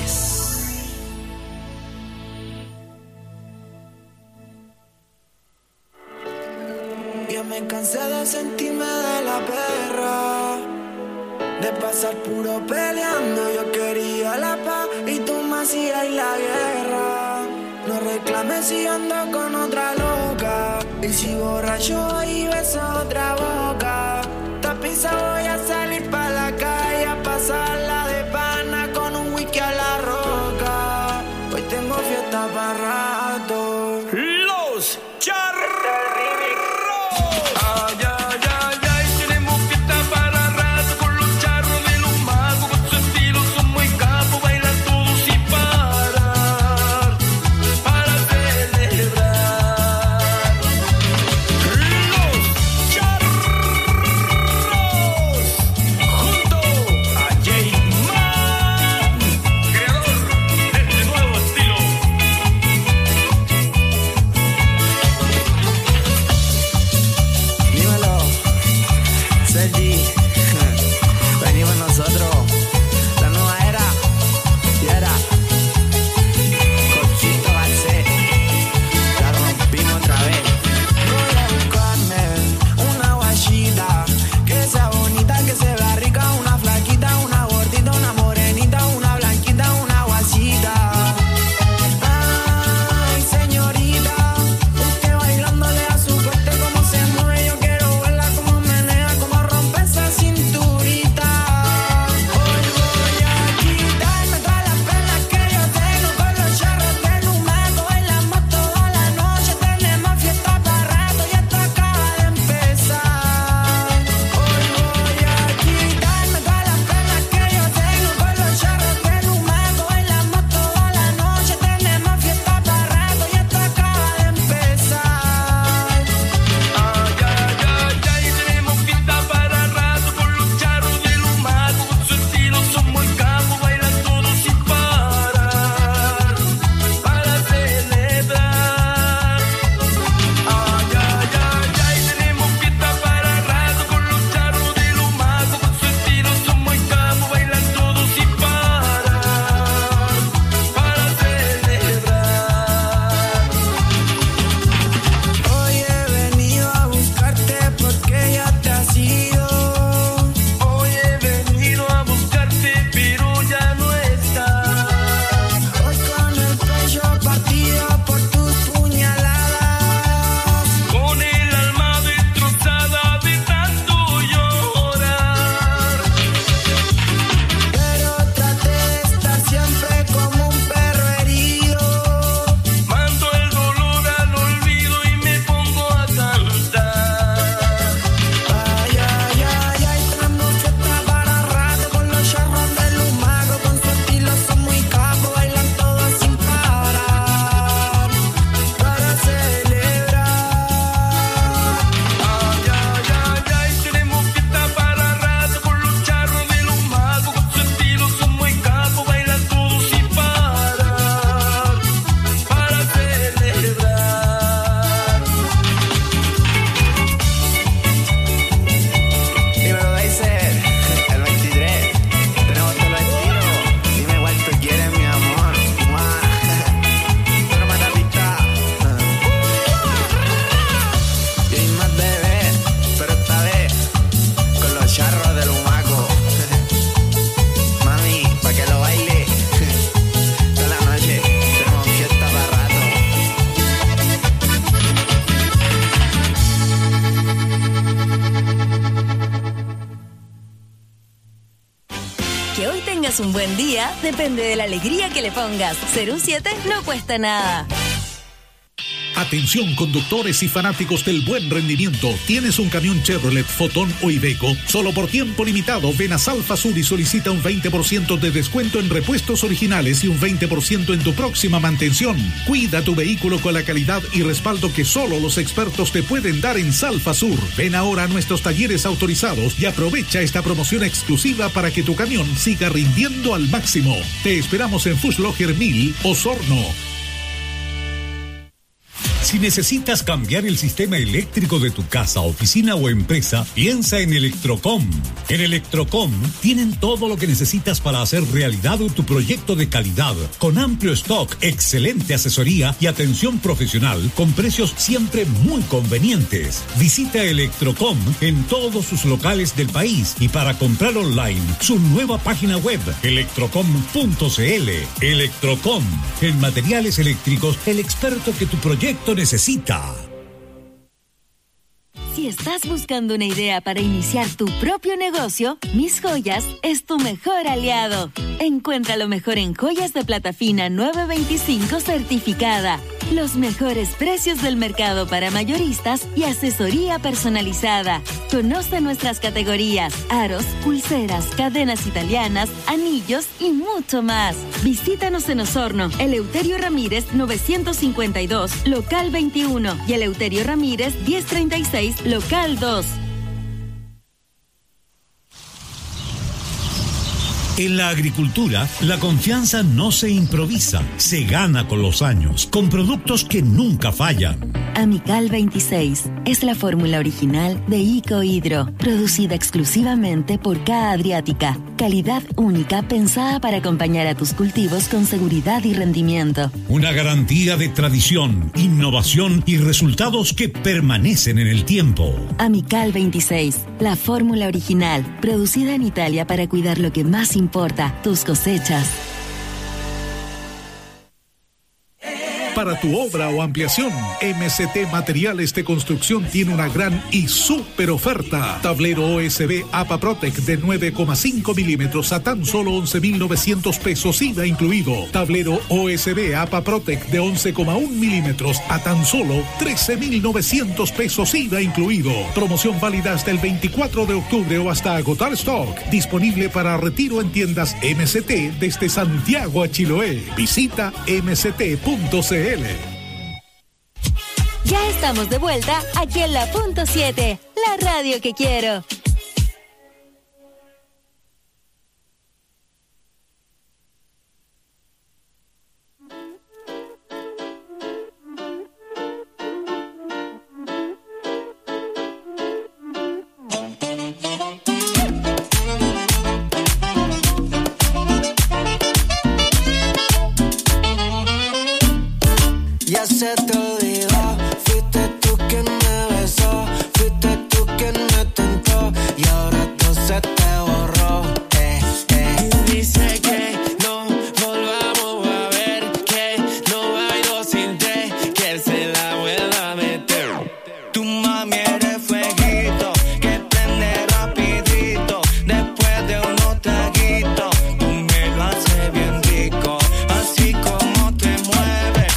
Yo me cansé de sentirme de la perra, de pasar puro peleando. Yo quería la paz y tú me hacías la guerra. No reclames si ando con otra loca, y si borracho y beso otra boca. Tapiza voy a salir pa' la calle a pasarla de pana con un whisky a la roca. Hoy tengo fiesta pa' rato. Los charros. tengas un buen día depende de la alegría que le pongas. Ser un siete no cuesta nada. Atención conductores y fanáticos del buen rendimiento. ¿Tienes un camión Chevrolet, Fotón o Iveco? Solo por tiempo limitado, ven a Salfa Sur y solicita un veinte por ciento de descuento en repuestos originales y un veinte por ciento en tu próxima mantención. Cuida tu vehículo con la calidad y respaldo que solo los expertos te pueden dar en Salfa Sur. Ven ahora a nuestros talleres autorizados y aprovecha esta promoción exclusiva para que tu camión siga rindiendo al máximo. Te esperamos en Fußlocher mil, Osorno. Si necesitas cambiar el sistema eléctrico de tu casa, oficina o empresa, piensa en Electrocom. En Electrocom tienen todo lo que necesitas para hacer realidad tu proyecto de calidad, con amplio stock, excelente asesoría y atención profesional, con precios siempre muy convenientes. Visita Electrocom en todos sus locales del país y para comprar online, su nueva página web, electrocom punto cl. Electrocom, en materiales eléctricos, el experto que tu proyecto necesita. Si estás buscando una idea para iniciar tu propio negocio, Mis Joyas es tu mejor aliado. Encuentra lo mejor en joyas de plata fina nueve veinticinco certificada, los mejores precios del mercado para mayoristas y asesoría personalizada. Conoce nuestras categorías: aros, pulseras, cadenas italianas, anillos y mucho más. Visítanos en Osorno, Eleuterio Ramírez novecientos cincuenta y dos, local veintiuno, y Eleuterio Ramírez diez treinta y seis, local dos. En la agricultura, la confianza no se improvisa, se gana con los años, con productos que nunca fallan. Amical veintiséis es la fórmula original de Icohidro, producida exclusivamente por K Adriática. Calidad única pensada para acompañar a tus cultivos con seguridad y rendimiento. Una garantía de tradición, innovación y resultados que permanecen en el tiempo. Amical veintiséis, la fórmula original, producida en Italia para cuidar lo que más importa, tus cosechas. Para tu obra o ampliación, M S T Materiales de Construcción tiene una gran y súper oferta. Tablero O S B APA Protec de nueve coma cinco milímetros a tan solo once mil novecientos pesos I V A incluido. Tablero O S B APA Protec de once coma uno milímetros a tan solo trece mil novecientos pesos I V A incluido. Promoción válida hasta el veinticuatro de octubre o hasta agotar stock. Disponible para retiro en tiendas M S T desde Santiago a Chiloé. Visita m s t punto c l. Ya estamos de vuelta aquí en la punto siete, la radio que quiero. Ya se te olvidó, fuiste tú quien me besó, fuiste tú quien me tentó y ahora todo se te borró. Eh, eh. Dice que no volvamos a ver, que no bailo sin té, que se la vuelva a meter. Tu mami eres fueguito, que prende rapidito, después de unos traguitos, tú me lo haces bien rico, así como te mueves.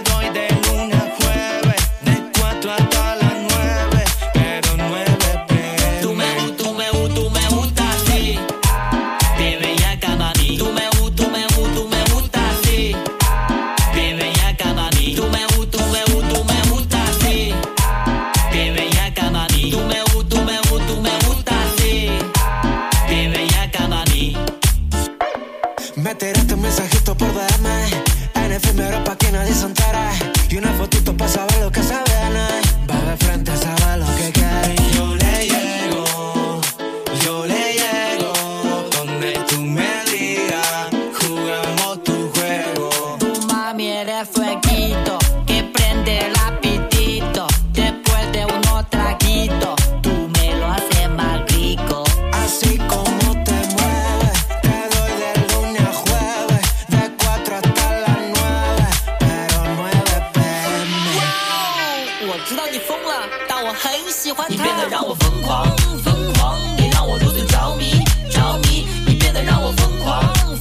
Me tiraste un mensajito por D M, en efímero pa' que nadie se entere, y una fotito pa' saber lo que se viene. Va de frente a saber lo que quiere. Yo le llego, yo le llego, donde tú me digas, jugamos tu juego. Tu mami eres fueguito, que prende el apetito, después de unos traguitos, tú me lo haces más rico. Así como te mueves, te doy de lunes a jueves, de cuatro hasta las nueve, pero nueve p m. 我知道你疯了，但我很喜欢它。你变得让我疯狂，疯狂，你让我如此着迷，着迷。你变得让我疯狂，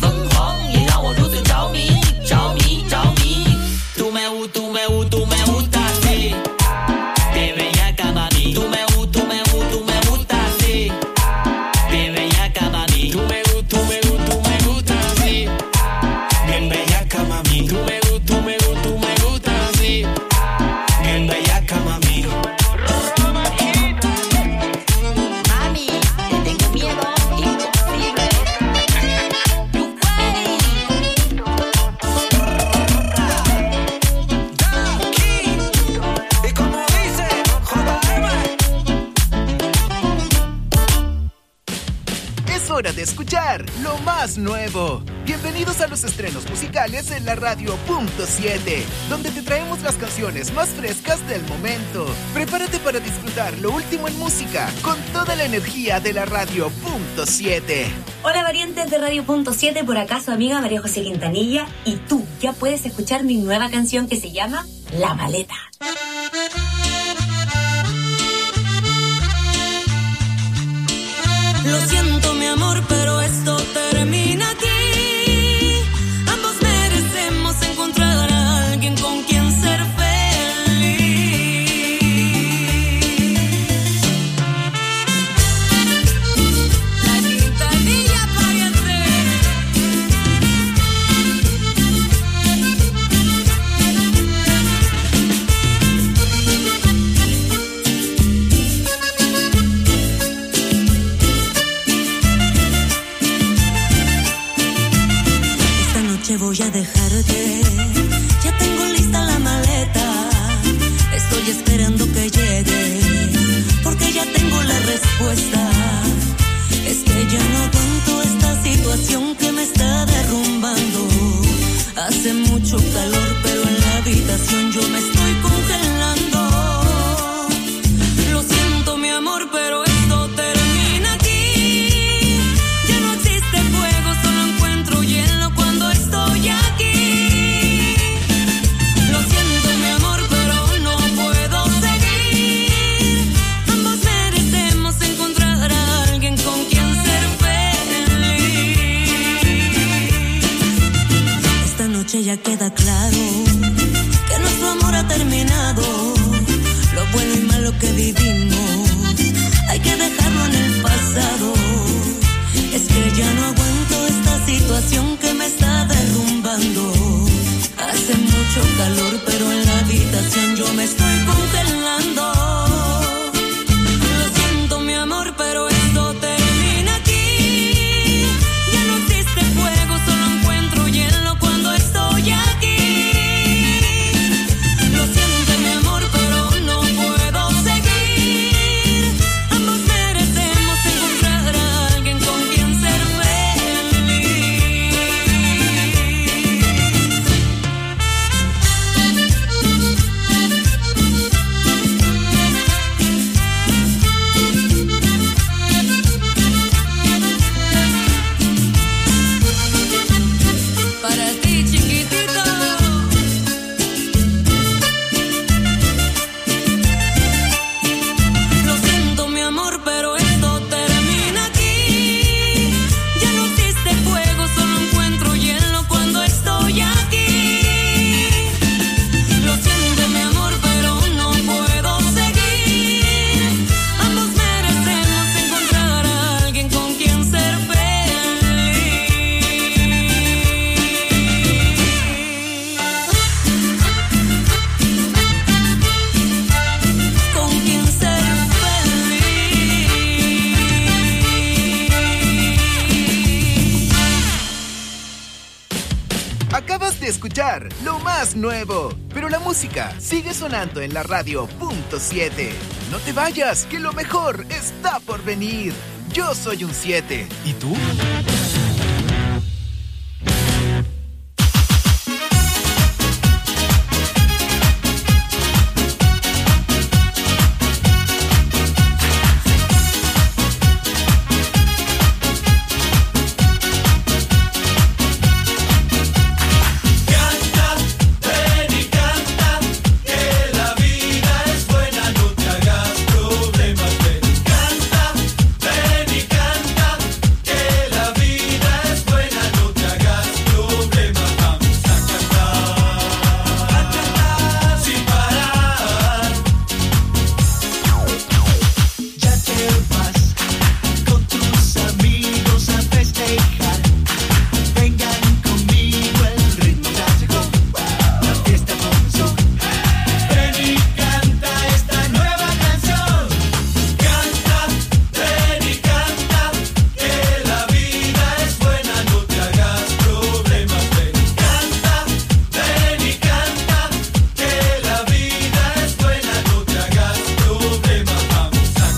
tú me gusta, tú me gusta así. De bellaca, mami. Tú me gusta, tú me gusta, tú me gusta así. De bellaca, mami. Tú me gusta, tú me gusta, tú me gusta así. Bien bellaca, mami. Tú me gusta, tú me gusta, tú me gusta así. Bien bellaca, mami. Mami, te tengo miedo, imposible. Y como dice J M, Es hora de escuchar lo más nuevo. Bienvenidos a los estrenos musicales en la radio punto siete, donde te traemos las canciones más frescas del momento. Prepárate para disfrutar lo último en música con toda la energía de la radio punto siete. Hola variantes de Radio Punto siete, por acá su amiga María José Quintanilla, y tú ya puedes escuchar mi nueva canción que se llama La Maleta. Lo siento, mi amor, pero esto termina aquí. Ambos merecemos encontrar a alguien con quien ser feliz. La Quintanilla parece. Esta noche voy a dejarte. Ya tengo lista la maleta. Estoy esperando que llegue, porque ya tengo la respuesta. Es que ya no aguanto esta situación que me está derrumbando. Hace mucho calor, pero en la habitación yo me estoy congelando. Lo siento, mi amor, pero esto termina aquí. Ya no existe fuego, solo encuentro hielo cuando estoy aquí. Lo siento, mi amor, pero no puedo seguir. Ambos merecemos encontrar a alguien con quien ser feliz. Esta noche ya queda claro que nuestro amor ha terminado. Lo bueno y malo que vivimos hay que dejarlo en el pasado. Es que ya no aguanto esta situación que me está derrumbando. Hace mucho calor, pero en la habitación yo me estoy congelando. Lo siento, mi amor, pero esto termina aquí. Ya no existe fuego, solo encuentro hielo cuando estoy aquí. Lo siento, mi amor, pero no puedo seguir. Ambos merecemos encontrar a alguien con quien ser feliz. Para ti, chiquitito. Lo siento, mi amor, pero esto termina aquí. Ya no existe fuego, solo encuentro hielo cuando estoy aquí. Lo siento, mi amor, pero no puedo seguir. Ambos merecemos encontrar a alguien con quien ser feliz. Con quien ser feliz. Acabas de escuchar lo más nuevo, pero la música sigue sonando en la radio punto siete. No te vayas, que lo mejor está por venir. Yo soy un siete. ¿Y tú?